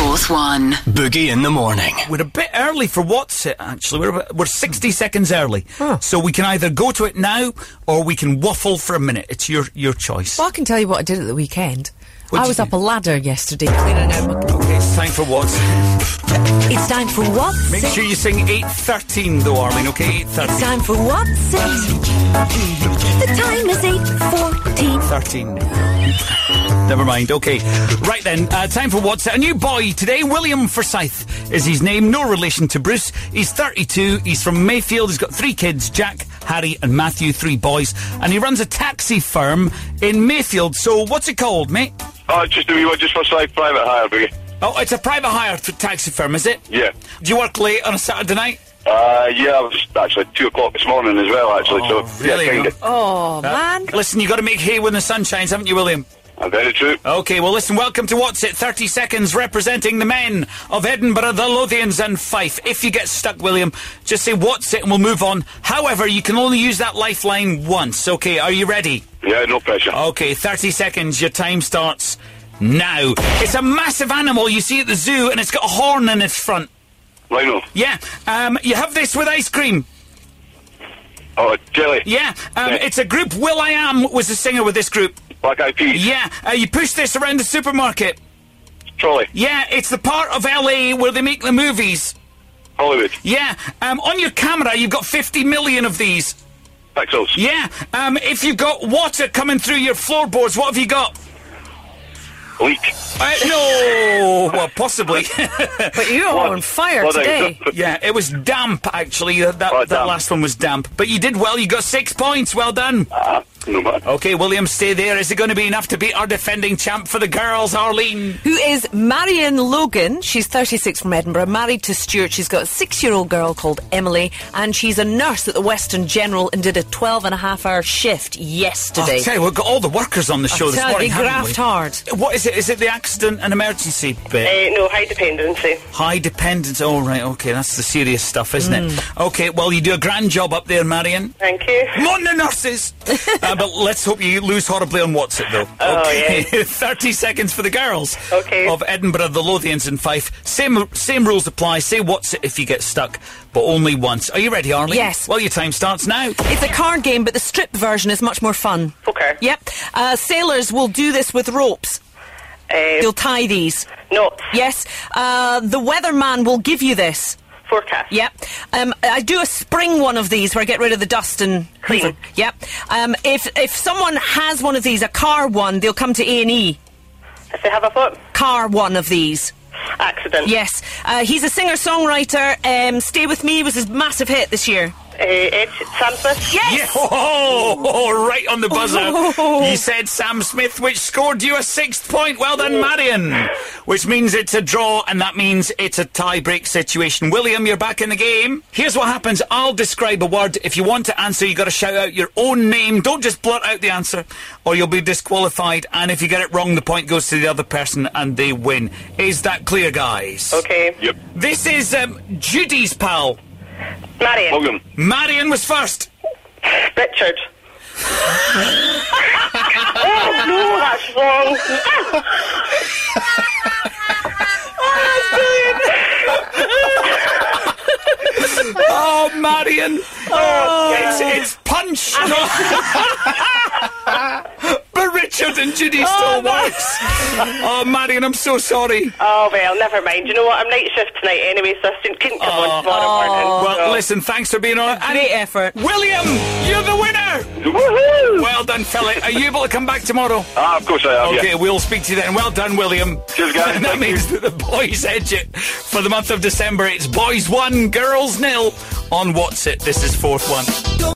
Fourth One. Boogie in the morning. We're a bit early for What's It, actually. We're 60 seconds early. So we can either go to it now or we can waffle for a minute. It's your choice. Well, I can tell you what I did at the weekend. What'd I you was do? up a ladder yesterday cleaning out my... Okay, it's time for What's It. It's time for What's Make It. sure you sing 8:13 though, Arlene, okay? 8:13. It's time for What's It. The time is 8:14. 13. Never mind, okay. Right then, time for What's It. A new boy today, William Forsyth is his name. No relation to Bruce. He's 32. He's from Mayfield. He's got 3 kids, Jack, Harry and Matthew, 3 boys. And he runs a taxi firm in Mayfield. So what's it called, mate? Oh, just a wee one, just for like private hire, Boogie. Oh, it's a private hire taxi firm, is it? Yeah. Do you work late on a Saturday night? Yeah, I was actually 2 o'clock this morning as well, actually. Oh, so, really? yeah, kind of. Oh, man. Listen, you got to make hay when the sun shines, haven't you, William? Very true. Okay, well, listen, welcome to What's It. 30 seconds representing the men of Edinburgh, the Lothians and Fife. If you get stuck, William, just say What's It and we'll move on. However, you can only use that lifeline once. Okay, are you ready? Yeah, no pressure. Okay, 30 seconds. Your time starts now. It's a massive animal you see at the zoo and it's got a horn in its front. Rhino. Yeah, you have this with ice cream. Oh, jelly. Yeah, it's a group. Will.i.am was the singer with this group. Black Eyed Peas. Yeah, you push this around the supermarket. Trolley. Yeah, it's the part of LA where they make the movies. Hollywood. Yeah, on your camera you've got 50 million of these. Pixels. Yeah, if you've got water coming through your floorboards, what have you got? Leak. No, well, possibly. But you're on fire today. Yeah, it was damp, actually. That damp. last one was damp. But you did well. You got 6 points. Well done. No bad. Okay, William, stay there. Is it going to be enough to beat our defending champ for the girls, Arlene? Who is Marion Logan. She's 36 from Edinburgh, married to Stuart. She's got a 6-year-old girl called Emily, and she's a nurse at the Western General and did a 12-and-a-half-hour shift yesterday. I'll tell you, we've got all the workers on the show this morning, They haven't we? graft hard. What is it? Is it the accident and emergency bit? No, high dependency. High dependence. Oh, right, okay, that's the serious stuff, isn't it? Okay, well, you do a grand job up there, Marion. Thank you. Come on, the nurses! But let's hope you lose horribly on What's It, though. Oh, okay, yeah. 30 seconds for the girls Okay. of Edinburgh, the Lothians and Fife. Same rules apply. Say What's It if you get stuck, but only once. Are you ready, Arlene? Yes. Well, your time starts now. It's a card game, but the stripped version is much more fun. Okay. Yep. Sailors will do this with ropes. They'll tie these. No. Yes. The weatherman will give you this. Forecast. Yep. I do a spring one of these where I get rid of the dust and Clean. Yep. If someone has one of these, a car one, they'll come to A&E. If they have a foot. Car one of these. Accident. Yes. He's a singer-songwriter. Stay With Me was his massive hit this year. Sam Smith. Yes! Yeah. Oh, right on the buzzer. You said Sam Smith, which scored you a 6th point. Well done, Marion. Which means it's a draw, and that means it's a tie-break situation. William, you're back in the game. Here's what happens. I'll describe a word. If you want to answer, you've got to shout out your own name. Don't just blurt out the answer, or you'll be disqualified. And if you get it wrong, the point goes to the other person, and they win. Is that clear, guys? Okay. Yep. This is Judy's pal. Marion. Logan. Marion was first. Richard. Oh, no, that's wrong. Oh, Marion. It's Punch. But Richard and Judy still works. Oh, Marion, I'm so sorry. Oh, well, never mind. You know what? I'm night shift tonight anyway, so I couldn't come on tomorrow morning. Well, so. listen, thanks for being on. Great effort. William, you're the winner. Woohoo! Well done, fella. Are you able to come back tomorrow? Of course I am, Okay, yeah. we'll speak to you then. Well done, William. Cheers, guys. And that Thank means that the boys edge it for the month of December. It's boys 1, girls 0 on What's It. This is Fourth One.